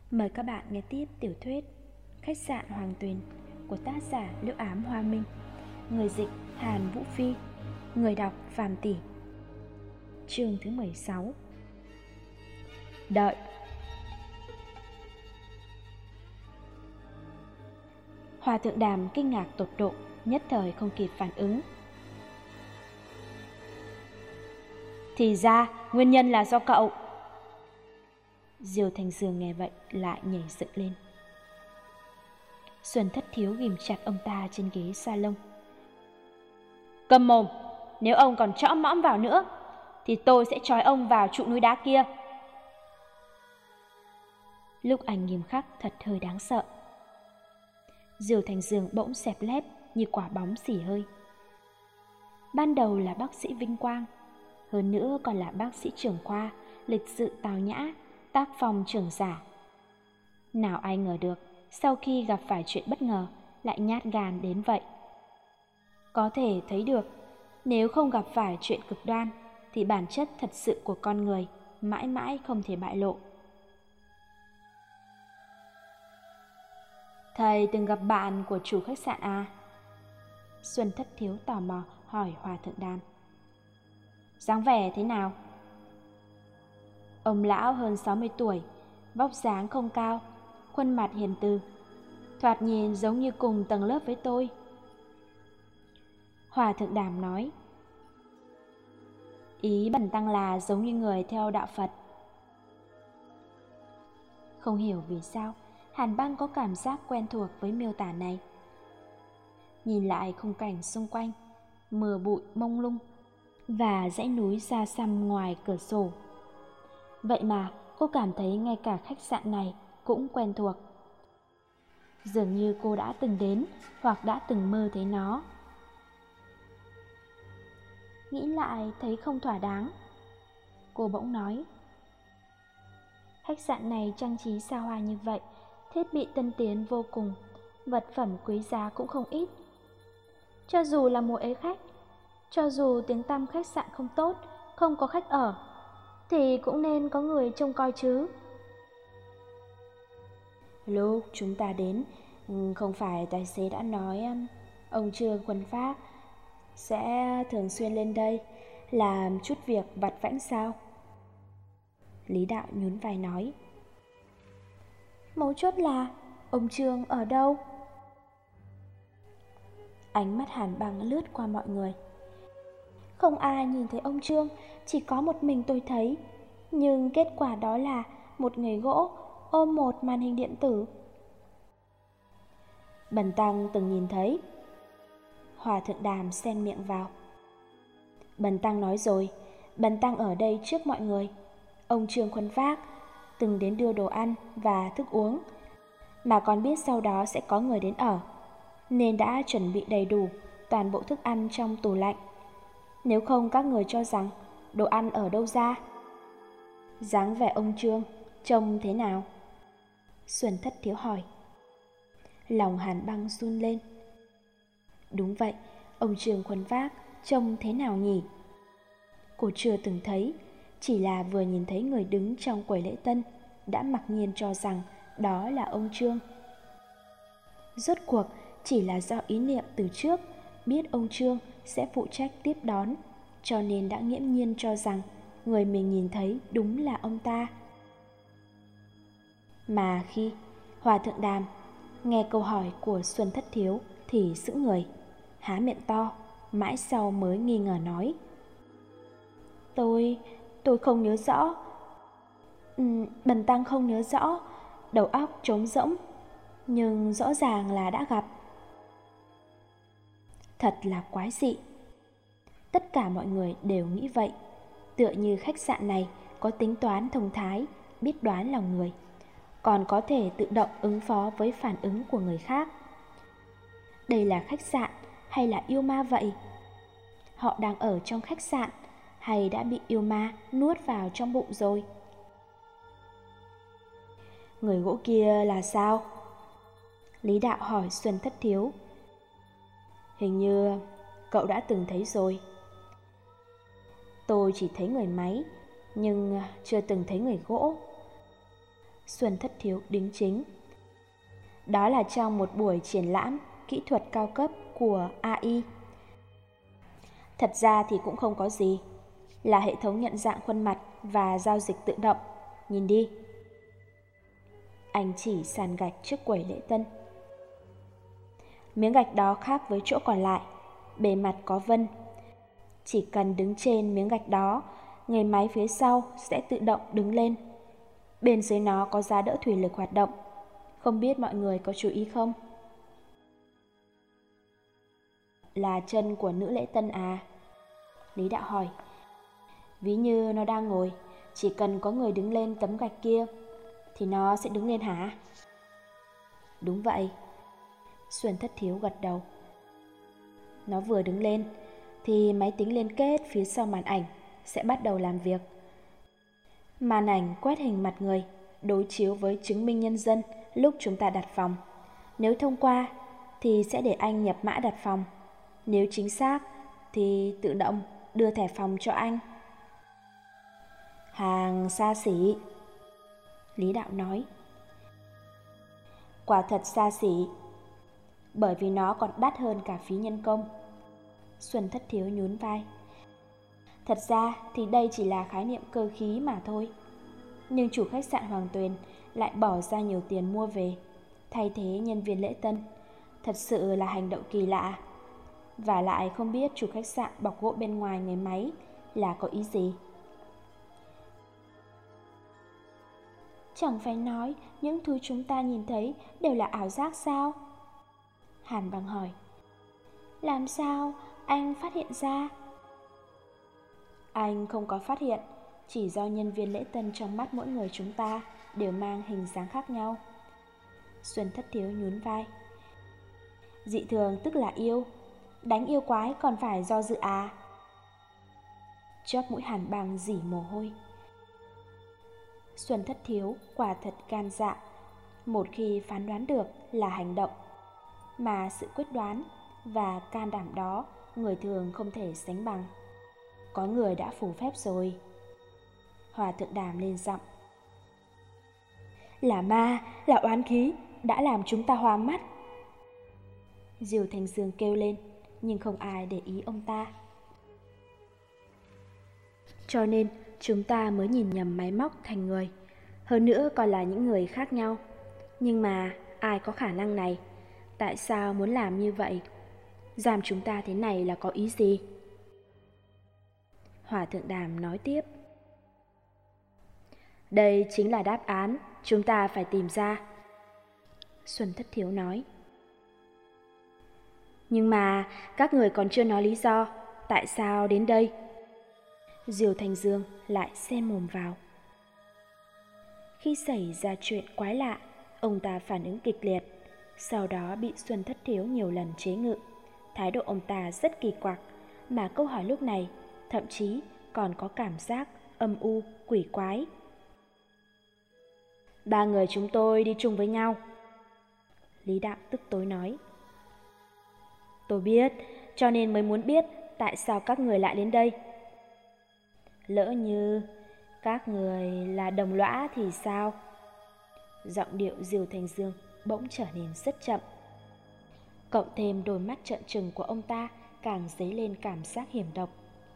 Mời các bạn nghe tiếp tiểu thuyết Khách sạn Hoàng Tuyền của tác giả Liễu Ám Hoa Minh. Người dịch Hàn Vũ Phi. Người đọc Phàm Tỷ. Chương thứ 16. Đợi. Hòa thượng Đàm kinh ngạc tột độ, nhất thời không kịp phản ứng. Thì ra nguyên nhân là do cậu. Diêu Thành Dương nghe vậy lại nhảy dựng lên. Xuân Thất Thiếu ghìm chặt ông ta trên ghế salon. Câm mồm, nếu ông còn chõm mõm vào nữa thì tôi sẽ trói ông vào trụ núi đá kia. Lúc anh nghiêm khắc thật hơi đáng sợ. Diêu Thành Dương bỗng xẹp lép như quả bóng xỉ hơi. Ban đầu là bác sĩ vinh quang, hơn nữa còn là bác sĩ trưởng khoa, lịch sự tào nhã, tác phong trưởng giả. Nào ai ngờ được, sau khi gặp phải chuyện bất ngờ, lại nhát gan đến vậy. Có thể thấy được, nếu không gặp phải chuyện cực đoan, thì bản chất thật sự của con người mãi mãi không thể bại lộ. Thầy từng gặp bạn của chủ khách sạn à? Xuân Thất Thiếu tò mò hỏi Hòa Thượng Đàm. Dáng vẻ thế nào? Ông lão hơn 60 tuổi, vóc dáng không cao, khuôn mặt hiền từ, thoạt nhìn giống như cùng tầng lớp với tôi. Hòa Thượng Đàm nói. Ý bần tăng là giống như người theo đạo Phật. Không hiểu vì sao Hàn Băng có cảm giác quen thuộc với miêu tả này. Nhìn lại khung cảnh xung quanh, mưa bụi mông lung và dãy núi xa xăm ngoài cửa sổ. Vậy mà cô cảm thấy ngay cả khách sạn này cũng quen thuộc. Dường như cô đã từng đến hoặc đã từng mơ thấy nó. Nghĩ lại thấy không thỏa đáng. Cô bỗng nói. Khách sạn này trang trí xa hoa như vậy, thiết bị tân tiến vô cùng, vật phẩm quý giá cũng không ít. Cho dù là mùa ế khách, cho dù tiếng tăm khách sạn không tốt, không có khách ở, thì cũng nên có người trông coi chứ. Lúc chúng ta đến, không phải tài xế đã nói ông Trương Quân Phát sẽ thường xuyên lên đây làm chút việc vặt vãnh sao? Lý Đạo nhún vai nói. Mấu chốt là ông Trương ở đâu? Ánh mắt Hàn Băng lướt qua mọi người. Không ai nhìn thấy ông Trương, chỉ có một mình tôi thấy. Nhưng kết quả đó là một người gỗ ôm một màn hình điện tử. Bần tăng từng nhìn thấy. Hòa Thượng Đàm xen miệng vào. Bần tăng nói rồi, bần tăng ở đây trước mọi người. Ông Trương Khuân Phác từng đến đưa đồ ăn và thức uống, mà còn biết sau đó sẽ có người đến ở, nên đã chuẩn bị đầy đủ toàn bộ thức ăn trong tủ lạnh. Nếu không các người cho rằng đồ ăn ở đâu ra? Dáng vẻ ông Trương trông thế nào? Xuân Thất Thiếu hỏi. Lòng Hàn Băng run lên. Đúng vậy, ông Trương Khuân Phác trông thế nào nhỉ? Cô chưa từng thấy, chỉ là vừa nhìn thấy người đứng trong quầy lễ tân đã mặc nhiên cho rằng đó là ông Trương. Rốt cuộc chỉ là do ý niệm từ trước biết ông Trương sẽ phụ trách tiếp đón, cho nên đã nghiễm nhiên cho rằng người mình nhìn thấy đúng là ông ta. Mà khi Hòa Thượng Đàm nghe câu hỏi của Xuân Thất Thiếu thì sững người, há miệng to, mãi sau mới nghi ngờ nói. Tôi không nhớ rõ. Bần tăng không nhớ rõ, đầu óc trống rỗng, nhưng rõ ràng là đã gặp. Thật là quái dị. Tất cả mọi người đều nghĩ vậy, tựa như khách sạn này có tính toán thông thái, biết đoán lòng người, còn có thể tự động ứng phó với phản ứng của người khác. Đây là khách sạn hay là yêu ma vậy? Họ đang ở trong khách sạn hay đã bị yêu ma nuốt vào trong bụng rồi? Người gỗ kia là sao? Lý Đạo hỏi Xuân Thất Thiếu. Hình như cậu đã từng thấy rồi. Tôi chỉ thấy người máy, nhưng chưa từng thấy người gỗ. Xuân Thất Thiếu đính chính. Đó là trong một buổi triển lãm kỹ thuật cao cấp của AI. Thật ra thì cũng không có gì, là hệ thống nhận dạng khuôn mặt và giao dịch tự động. Nhìn đi. Anh chỉ sàn gạch trước quầy lễ tân. Miếng gạch đó khác với chỗ còn lại, bề mặt có vân. Chỉ cần đứng trên miếng gạch đó, người máy phía sau sẽ tự động đứng lên. Bên dưới nó có giá đỡ thủy lực hoạt động. Không biết mọi người có chú ý không? Là chân của nữ lễ tân à? Lý Đạo hỏi. Ví như nó đang ngồi, chỉ cần có người đứng lên tấm gạch kia thì nó sẽ đứng lên hả? Đúng vậy. Xuân Thất Thiếu gật đầu. Nó vừa đứng lên thì máy tính liên kết phía sau màn ảnh sẽ bắt đầu làm việc. Màn ảnh quét hình mặt người, đối chiếu với chứng minh nhân dân lúc chúng ta đặt phòng. Nếu thông qua thì sẽ để anh nhập mã đặt phòng. Nếu chính xác thì tự động đưa thẻ phòng cho anh. Hàng xa xỉ, Lý Đạo nói. Quả thật xa xỉ, bởi vì nó còn đắt hơn cả phí nhân công. Xuân Thất Thiếu nhún vai. Thật ra thì đây chỉ là khái niệm cơ khí mà thôi. Nhưng chủ khách sạn Hoàng Tuyền lại bỏ ra nhiều tiền mua về, thay thế nhân viên lễ tân. Thật sự là hành động kỳ lạ. Và lại không biết chủ khách sạn bọc gỗ bên ngoài người máy là có ý gì. Chẳng phải nói những thứ chúng ta nhìn thấy đều là ảo giác sao? Hàn Băng hỏi. Làm sao anh phát hiện ra? Anh không có phát hiện, chỉ do nhân viên lễ tân trong mắt mỗi người chúng ta đều mang hình dáng khác nhau. Xuân Thất Thiếu nhún vai. Dị thường tức là yêu, đánh yêu quái còn phải do dự à? Chóp mũi Hàn Băng rỉ mồ hôi. Xuân Thất Thiếu quả thật gan dạ, một khi phán đoán được là hành động, mà sự quyết đoán và can đảm đó người thường không thể sánh bằng. Có người đã phù phép rồi. Hòa Thượng Đàm lên giọng. Là ma, là oán khí, đã làm chúng ta hoa mắt. Diều Thành Dương kêu lên, nhưng không ai để ý ông ta. Cho nên chúng ta mới nhìn nhầm máy móc thành người, hơn nữa còn là những người khác nhau. Nhưng mà ai có khả năng này? Tại sao muốn làm như vậy? Giam chúng ta thế này là có ý gì? Hòa Thượng Đàm nói tiếp. Đây chính là đáp án chúng ta phải tìm ra. Xuân Thất Thiếu nói. Nhưng mà các người còn chưa nói lý do tại sao đến đây. Diều Thành Dương lại xen mồm vào. Khi xảy ra chuyện quái lạ, ông ta phản ứng kịch liệt, sau đó bị Xuân Thất Thiếu nhiều lần chế ngự. Thái độ ông ta rất kỳ quặc, mà câu hỏi lúc này thậm chí còn có cảm giác âm u, quỷ quái. Ba người chúng tôi đi chung với nhau. Lý Đạo tức tối nói. Tôi biết, cho nên mới muốn biết tại sao các người lại đến đây. Lỡ như các người là đồng lõa thì sao? Giọng điệu Diều Thành Dương bỗng trở nên rất chậm. Cộng thêm đôi mắt trợn trừng của ông ta càng dấy lên cảm giác hiểm độc.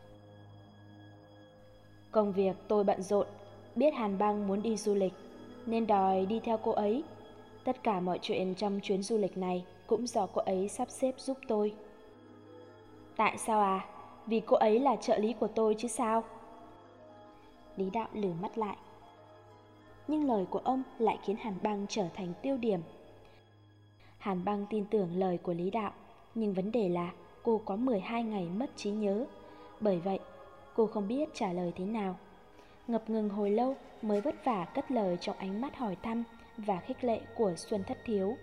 Công việc tôi bận rộn, biết Hàn Băng muốn đi du lịch nên đòi đi theo cô ấy. Tất cả mọi chuyện trong chuyến du lịch này cũng do cô ấy sắp xếp giúp tôi. Tại sao à? Vì cô ấy là trợ lý của tôi chứ sao? Lý Đạo lử mắt lại. Nhưng lời của ông lại khiến Hàn Băng trở thành tiêu điểm. Hàn Băng tin tưởng lời của Lý Đạo, nhưng vấn đề là cô có 12 ngày mất trí nhớ. Bởi vậy, cô không biết trả lời thế nào. Ngập ngừng hồi lâu mới vất vả cất lời trong ánh mắt hỏi thăm và khích lệ của Xuân Thất Thiếu.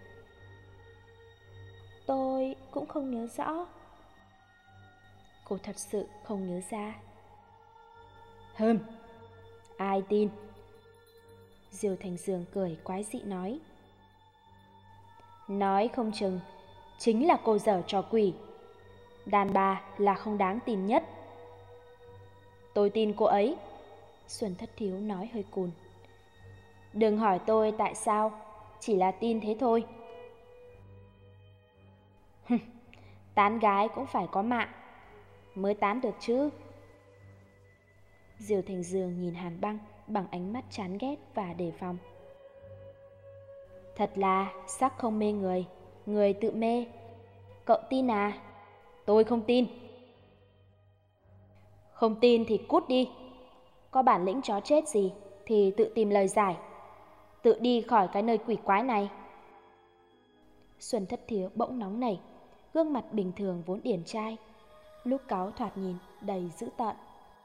Tôi cũng không nhớ rõ. Cô thật sự không nhớ ra. Ai tin? Diều Thành Dương cười quái dị nói. Nói không chừng chính là cô giở trò quỷ. Đàn bà là không đáng tin nhất. Tôi tin cô ấy. Xuân Thất Thiếu nói hơi cùn. Đừng hỏi tôi tại sao, chỉ là tin thế thôi. Tán gái cũng phải có mạng mới tán được chứ. Diêu Thành Dương nhìn Hàn Băng bằng ánh mắt chán ghét và đề phòng. Thật là sắc không mê người, người tự mê. Cậu tin à? Tôi không tin. Không tin thì cút đi. Có bản lĩnh chó chết gì thì tự tìm lời giải, tự đi khỏi cái nơi quỷ quái này. Xuân Thất Thiếu bỗng nóng nảy, gương mặt bình thường vốn điển trai, lúc cáu thoạt nhìn đầy dữ tợn.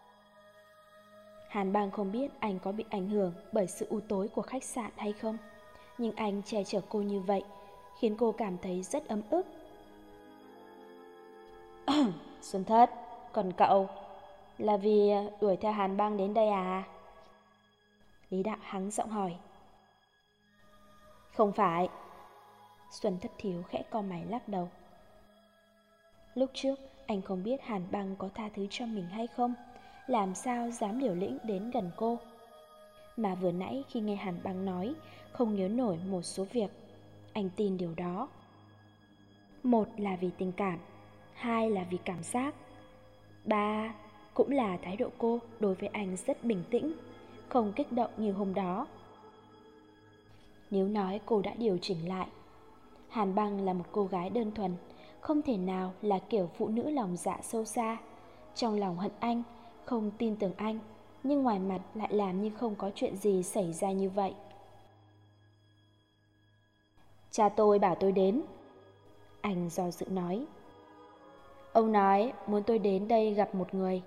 Hàn Bang không biết anh có bị ảnh hưởng bởi sự u tối của khách sạn hay không, nhưng anh che chở cô như vậy khiến cô cảm thấy rất ấm ức. Xuân Thất, còn cậu là vì đuổi theo Hàn Bang đến đây à? Lý Đạo hắng giọng hỏi. Không phải. Xuân Thất Thiếu khẽ cau mày lắc đầu. Lúc trước anh không biết Hàn Bang có tha thứ cho mình hay không, làm sao dám liều lĩnh đến gần cô. Mà vừa nãy khi nghe Hàn Bang nói không nhớ nổi một số việc, anh tin điều đó. Một là vì tình cảm, hai là vì cảm giác, ba cũng là thái độ cô đối với anh rất bình tĩnh, không kích động như hôm đó. Nếu nói cô đã điều chỉnh lại, Hàn Bang là một cô gái đơn thuần, không thể nào là kiểu phụ nữ lòng dạ sâu xa, trong lòng hận anh, không tin tưởng anh, nhưng ngoài mặt lại làm như không có chuyện gì xảy ra như vậy. Cha tôi bảo tôi đến. Anh do dự nói. Ông nói muốn tôi đến đây gặp một người.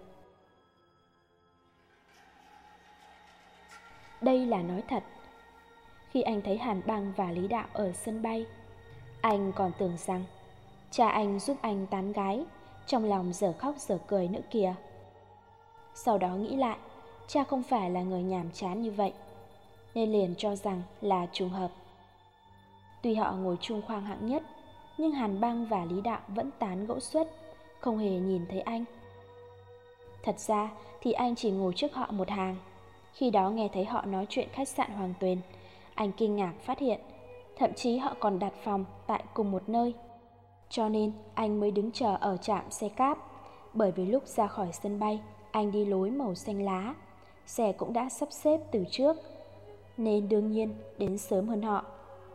Đây là nói thật. Khi anh thấy Hàn Bang và Lý Đạo ở sân bay, anh còn tưởng rằng cha anh giúp anh tán gái, trong lòng dở khóc dở cười nữa kìa. Sau đó nghĩ lại, cha không phải là người nhàm chán như vậy, nên liền cho rằng là trùng hợp. Tuy họ ngồi chung khoang hạng nhất, nhưng Hàn Bang và Lý Đạo vẫn tán gẫu suốt, không hề nhìn thấy anh. Thật ra thì anh chỉ ngồi trước họ một hàng. Khi đó nghe thấy họ nói chuyện khách sạn Hoàng Tuyền, anh kinh ngạc phát hiện thậm chí họ còn đặt phòng tại cùng một nơi. Cho nên anh mới đứng chờ ở trạm xe cáp, bởi vì lúc ra khỏi sân bay anh đi lối màu xanh lá, xe cũng đã sắp xếp từ trước, nên đương nhiên đến sớm hơn họ.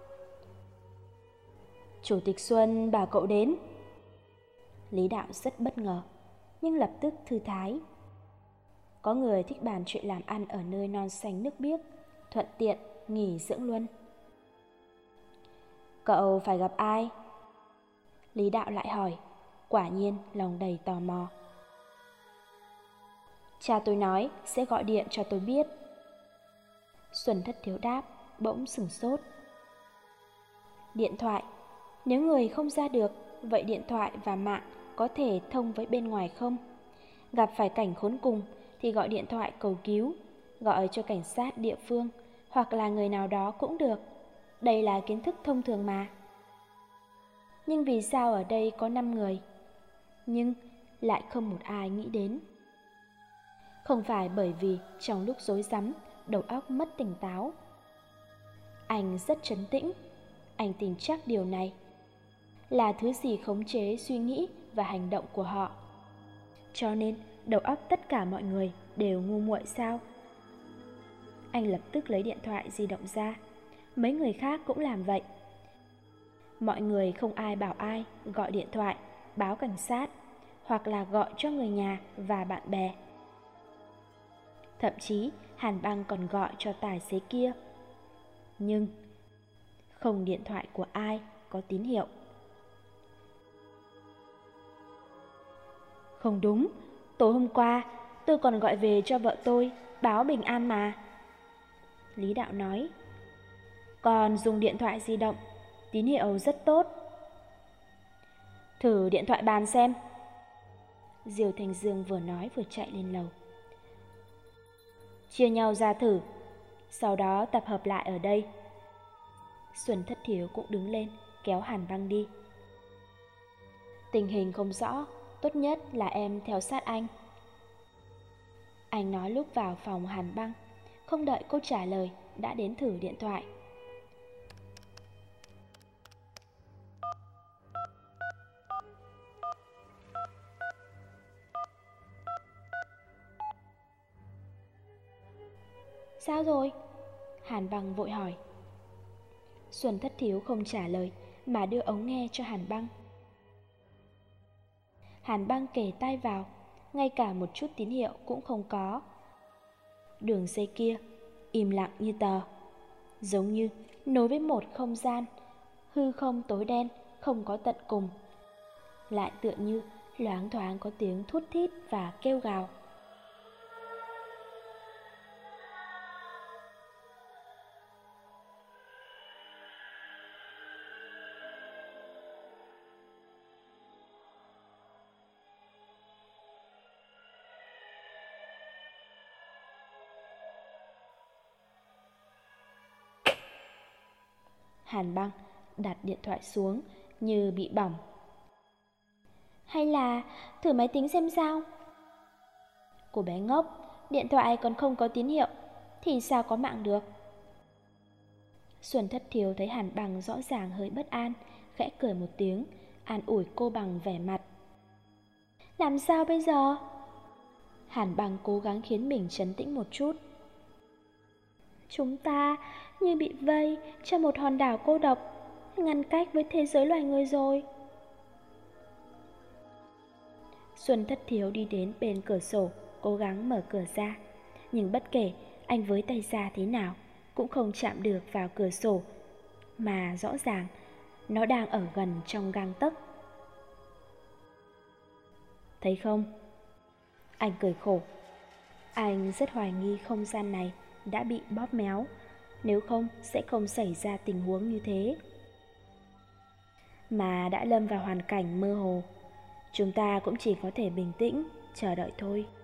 Chủ tịch Xuân bảo cậu đến. Lý Đạo rất bất ngờ, nhưng lập tức thư thái. Có người thích bàn chuyện làm ăn ở nơi non xanh nước biếc, thuận tiện nghỉ dưỡng luôn. Cậu phải gặp ai? Lý Đạo lại hỏi, quả nhiên lòng đầy tò mò. Cha tôi nói sẽ gọi điện cho tôi biết. Xuân Thất Thiếu đáp, bỗng sửng sốt. Điện thoại? Nếu người không ra được, vậy điện thoại và mạng có thể thông với bên ngoài không? Gặp phải cảnh khốn cùng thì gọi điện thoại cầu cứu, gọi cho cảnh sát địa phương hoặc là người nào đó cũng được. Đây là kiến thức thông thường mà. Nhưng vì sao ở đây có 5 người, nhưng lại không một ai nghĩ đến? Không phải bởi vì trong lúc rối rắm, đầu óc mất tỉnh táo. Anh rất trấn tĩnh. Anh tin chắc điều này là thứ gì khống chế suy nghĩ và hành động của họ. Cho nên đầu óc tất cả mọi người đều ngu muội sao? Anh lập tức lấy điện thoại di động ra. Mấy người khác cũng làm vậy. Mọi người không ai bảo ai gọi điện thoại, báo cảnh sát, hoặc là gọi cho người nhà và bạn bè. Thậm chí Hàn Bang còn gọi cho tài xế kia. Nhưng không điện thoại của ai có tín hiệu. Không đúng, tối hôm qua tôi còn gọi về cho vợ tôi, báo bình an mà. Lý Đạo nói. Còn dùng điện thoại di động, tín hiệu rất tốt. Thử điện thoại bàn xem. Diêu Thành Dương vừa nói vừa chạy lên lầu. Chia nhau ra thử, sau đó tập hợp lại ở đây. Xuân Thất Thiếu cũng đứng lên, kéo Hàn Bang đi. Tình hình không rõ, tốt nhất là em theo sát anh. Anh nói lúc vào phòng Hàn Bang. Không đợi cô trả lời, đã đến thử điện thoại. Sao rồi? Hàn Băng vội hỏi. Xuân Thất Thiếu không trả lời mà đưa ống nghe cho Hàn Băng. Hàn Băng kề tai vào, ngay cả một chút tín hiệu cũng không có. Đường dây kia im lặng như tờ, giống như nối với một không gian hư không tối đen không có tận cùng, lại tựa như loáng thoáng có tiếng thút thít và kêu gào. Hàn Băng đặt điện thoại xuống như bị bỏng. Hay là thử máy tính xem sao? Cô bé ngốc, điện thoại còn không có tín hiệu thì sao có mạng được? Xuân Thất Thiếu thấy Hàn Băng rõ ràng hơi bất an, khẽ cười một tiếng, an ủi cô bằng vẻ mặt. Làm sao bây giờ? Hàn Băng cố gắng khiến mình trấn tĩnh một chút. Chúng ta như bị vây trong một hòn đảo cô độc, ngăn cách với thế giới loài người rồi. Xuân Thất Thiếu đi đến bên cửa sổ, cố gắng mở cửa ra. Nhưng bất kể anh với tay ra thế nào cũng không chạm được vào cửa sổ, mà rõ ràng nó đang ở gần trong gang tấc. Thấy không? Anh cười khổ. Anh rất hoài nghi không gian này đã bị bóp méo, nếu không sẽ không xảy ra tình huống như thế. Mà đã lâm vào hoàn cảnh mơ hồ, chúng ta cũng chỉ có thể bình tĩnh, chờ đợi thôi.